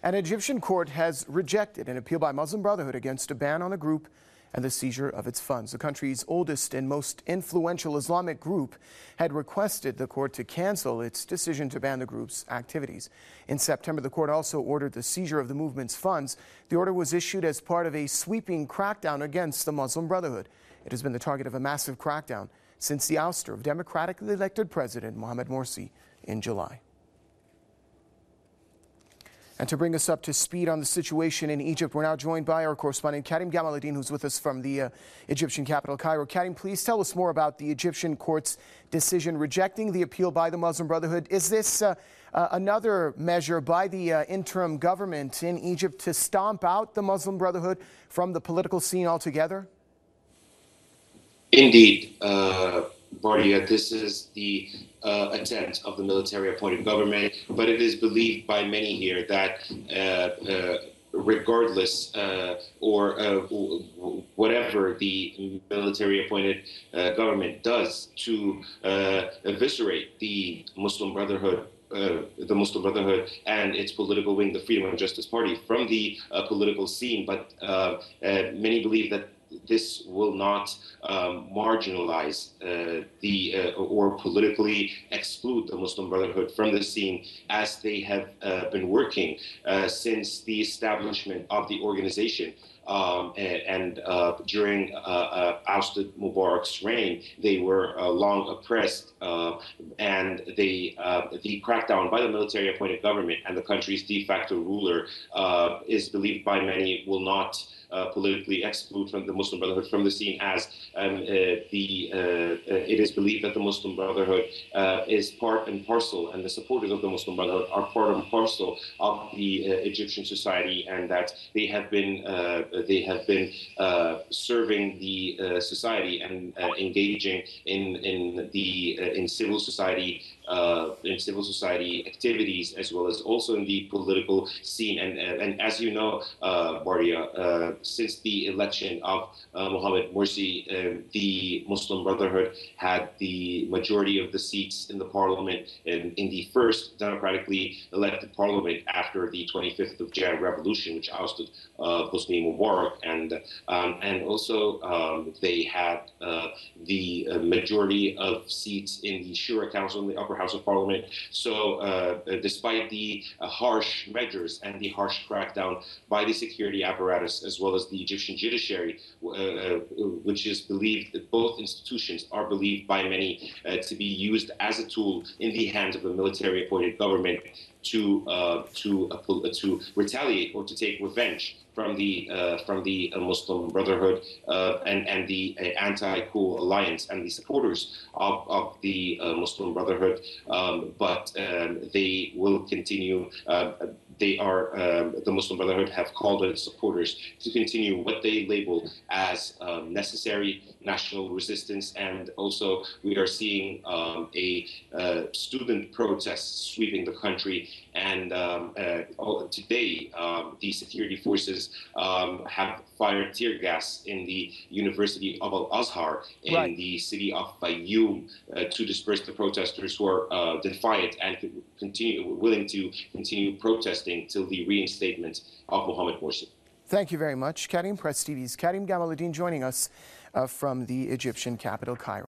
An Egyptian court has rejected an appeal by Muslim Brotherhood against a ban on the group and the seizure of its funds. The country's oldest and most influential Islamic group had requested the court to cancel its decision to ban the group's activities. In September, the court also ordered the seizure of the movement's funds. The order was issued as part of a sweeping crackdown against the Muslim Brotherhood. It has been the target of a massive crackdown since the ouster of democratically elected President Mohamed Morsi in July. And to bring us up to speed on the situation in Egypt, we're now joined by our correspondent Karim Gamaluddin, who's with us from the Egyptian capital, Cairo. Karim, please tell us more about the Egyptian court's decision rejecting the appeal by the Muslim Brotherhood. Is this another measure by the interim government in Egypt to stomp out the Muslim Brotherhood from the political scene altogether? Indeed, Bardia, this is the attempt of the military-appointed government, but it is believed by many here that regardless or whatever the military-appointed government does to eviscerate the Muslim Brotherhood and its political wing, the Freedom and Justice Party, from the political scene, but many believe that this will not marginalize or politically exclude the Muslim Brotherhood from the scene, as they have been working since the establishment of the organization. And during ousted Mubarak's reign, they were long oppressed, and the crackdown by the military-appointed government and the country's de facto ruler is believed by many will not politically exclude from the Muslim Brotherhood from the scene, as it is believed that the Muslim Brotherhood is part and parcel, and the supporters of the Muslim Brotherhood are part and parcel of the Egyptian society, and that they have been serving the society and engaging in civil society activities, as well as also in the political scene. And as you know, Bardia, since the election of Mohamed Morsi, the Muslim Brotherhood had the majority of the seats in the parliament, in the first democratically elected parliament after the 25th of January revolution, which ousted Hosni Mubarak, and also they had the majority of seats in the Shura Council, in the upper house of parliament. So despite the harsh measures and the harsh crackdown by the security apparatus, as well as the Egyptian judiciary, which is believed that both institutions are believed by many to be used as a tool in the hands of the military-appointed government to retaliate or to take revenge from the Muslim Brotherhood and the anti-coup alliance and the supporters of the Muslim Brotherhood, but they will continue. The Muslim Brotherhood have called on its supporters to continue what they label as necessary national resistance, and also we are seeing a student protest sweeping the country. And today, the security forces have fired tear gas in the University of Al-Azhar in the city of Fayoum to disperse the protesters who are defiant and willing to continue protesting till the reinstatement of Mohamed Morsi. Thank you very much, Karim. Press TV's Karim Gamaluddin joining us from the Egyptian capital, Cairo.